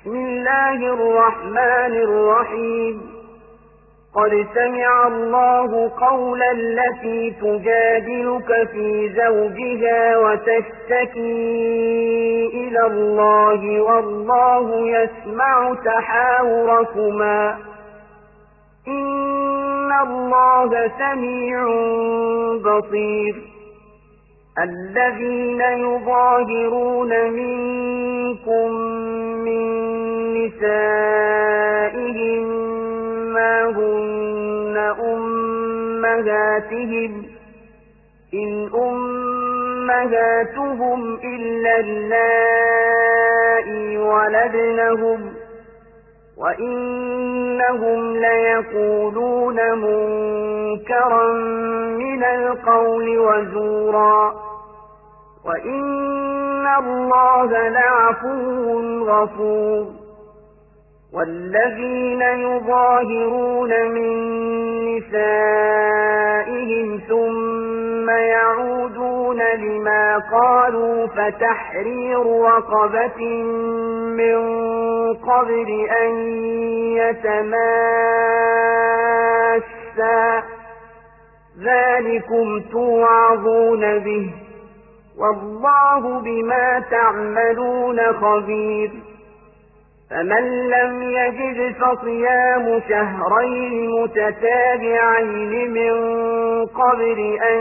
بسم الله الرحمن الرحيم قد سمع الله قول التي تجادلك في زوجها وتشتكي إلى الله والله يسمع تحاوركما إن الله سميع بصير الذين يظاهرون منكم من نسائهم ما هن أمهاتهم إن أمهاتهم إلا اللائي ولدنهم وإنهم ليقولون منكرا من القول وزورا وإن الله لعفو غفور والذين يظاهرون من نسائهم ثم يعودون لما قالوا فتحرير رقبة من قبل أن يتماسا ذلكم توعظون به والله بما تعملون خبير فمن لم يجد فصيام شهرين متتابعين من قبل أن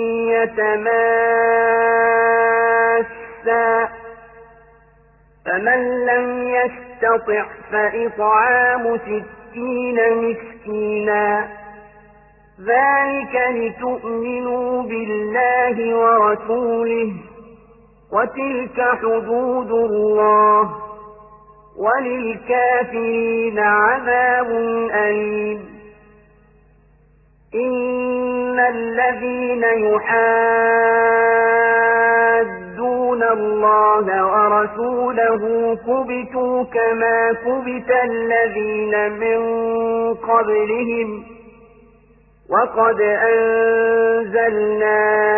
يتماسا فمن لم يستطع فإطعام 60 مسكينا ذلك لتؤمنوا بالله ورسوله وتلك حدود الله وللكافرين عذاب أليم إن الذين يحادون الله ورسوله كبتوا كما كبت الذين من قبلهم وقد أنزلنا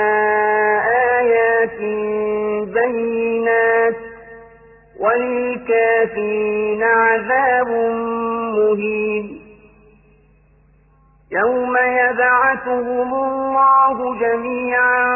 آيات بينات وللكافرين عذاب مهين يوم يبعثهم الله جميعا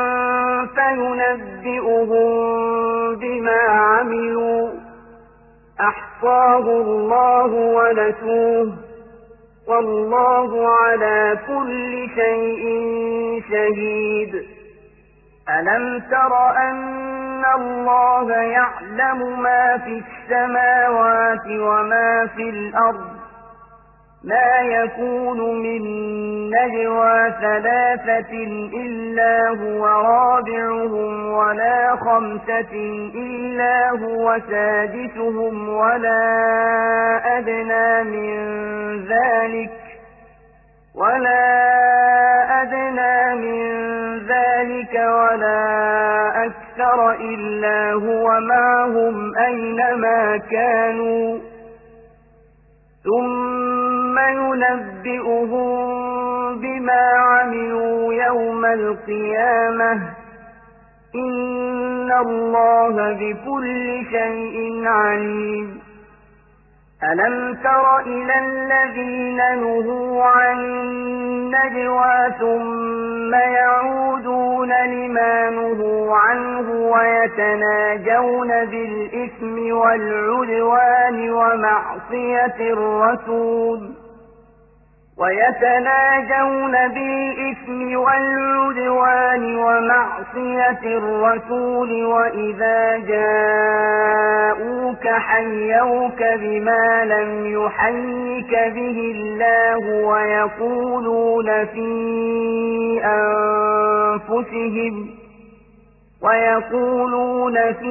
فينبئهم بما عملوا أحصاه الله ونسوه والله على كل شيء شهيد ألم تر أن الله يعلم ما في السماوات وما في الأرض ما يكون من نجوى 3 إلا هو رابعهم ولا 5 إلا هو سادسهم ولا أدنى من ذلك ولا أكثر إلا هو معهم أينما كانوا ثم ينبئهم بما عملوا يوم القيامة إن الله بكل شيء عليم ألم تر إلى الذين نهوا عن النجوى ثم يعودون لما نهوا عنه ويتناجون بالإثم والعدوان ومعصية الرسول وإذا جاءوك حيوك بما لم يحيك به الله ويقولون في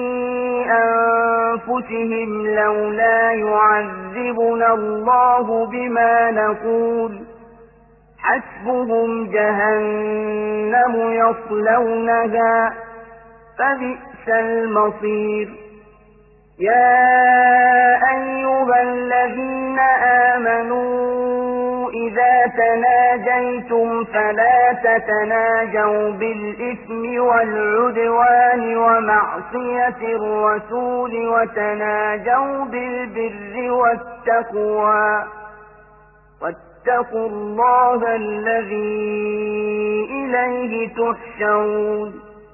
أنفسهم لولا يعذبنا الله بما نقول حسبهم جهنم يصلونها فبئس المصير يا أيها الذين آمنوا إذا تناجيتم فلا تتناجوا بالإثم والعدوان ومعصية الرسول وتناجوا بالبر والتقوى واتقوا الله الذي إليه تحشرون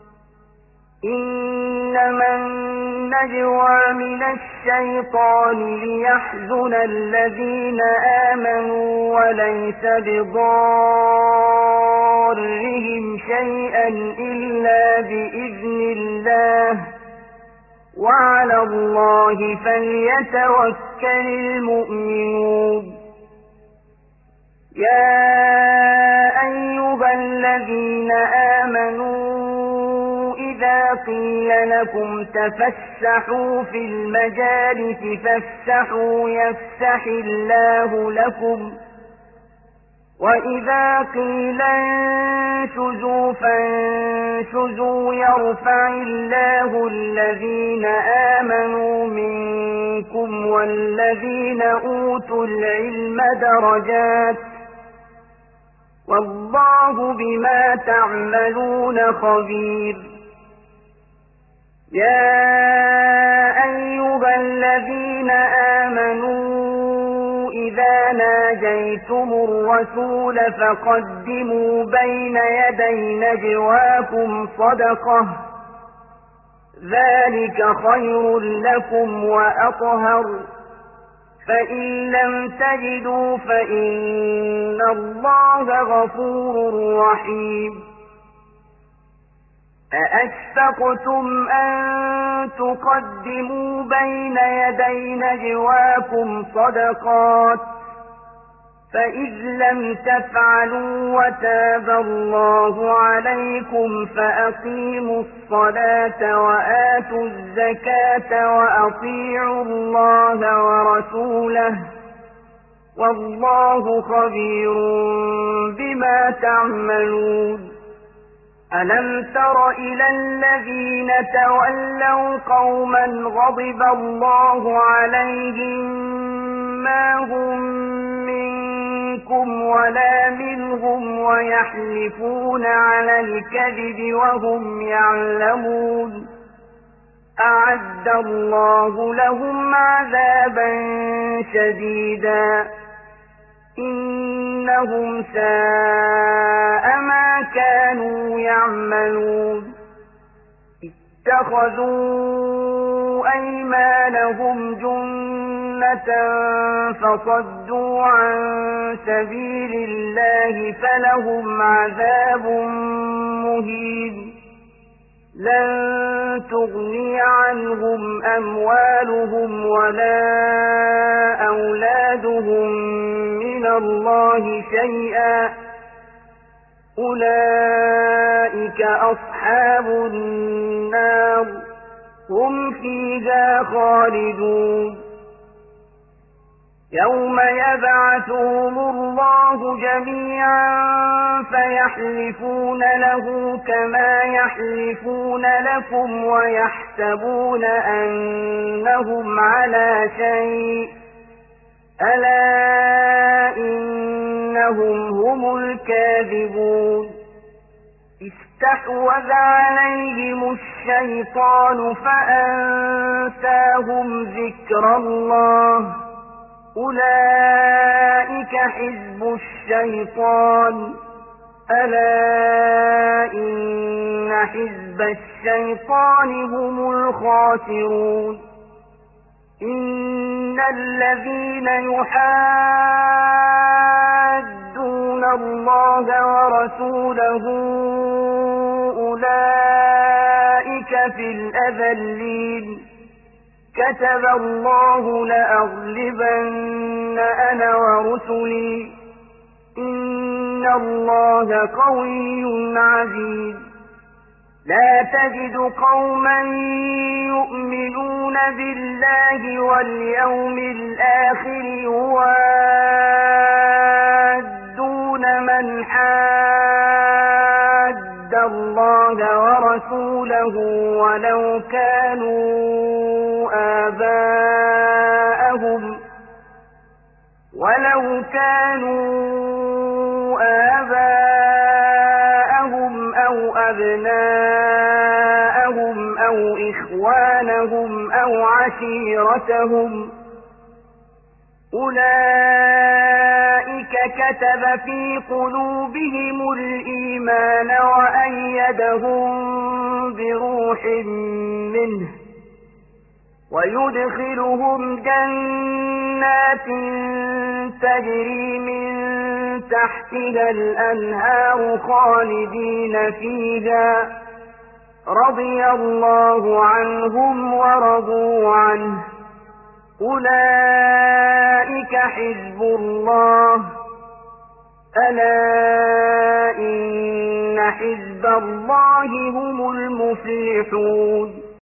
إنما النجوى من الشيطان ليحزن الذين آمنوا وليس بضارهم شيئا إلا بإذن الله وعلى الله فليتوكل المؤمنون يا أيها الذين آمنوا إذا قيل لكم تفسحوا في المجالس فافسحوا يفسح الله لكم وإذا قيل انشزوا فانشزوا يرفع الله الذين آمنوا منكم والذين أوتوا العلم درجات والله بما تعملون خبير يا أيها الذين آمنوا إذا ناجيتم الرسول فقدموا بين يدي نجواكم صدقة ذلك خير لكم وأطهر فإن لم تجدوا فإن الله غفور رحيم أأشفقتم أن تقدموا بين يدي نجواكم صدقات فإذ لم تفعلوا وتاب الله عليكم فأقيموا الصلاة وآتوا الزكاة وأطيعوا الله ورسوله والله خبير بما تعملون ألم تر إلى الذين تولوا قوما غضب الله عليهم ما هم منكم ولا منهم ويحلفون على الكذب وهم يعلمون أعد الله لهم عذابا شديدا إنهم ساء ما كانوا يعملون اتخذوا أيمانهم جنة فصدوا عن سبيل الله فلهم عذاب مهين لن تغني عنهم أموالهم ولا أولادهم من الله شيئا أولئك أصحاب النار هم فيها خالدون يوم يبعثهم الله جميعا فيحلفون له كما يحلفون لكم ويحسبون أنهم على شيء ألا إنهم هم الكاذبون استحوذ عليهم الشيطان فأنساهم ذكر الله أولئك حزب الشيطان ألا إن حزب الشيطان هم الخاسرون إن الذين يحادون الله ورسوله أولئك في الأذلين كتب الله لأغلبن أنا ورسلي إن الله قوي عزيز لا تجد قوما يؤمنون بالله واليوم الآخر يوادون من حاد الله ورسوله ولو كانوا أو عشيرتهم أولئك كتب في قلوبهم الإيمان وأيدهم بروح منه ويدخلهم جنات تجري من تحتها الأنهار خالدين فيها رضي الله عنهم ورضوا عنه أولئك حزب الله ألا إن حزب الله هم المفلحون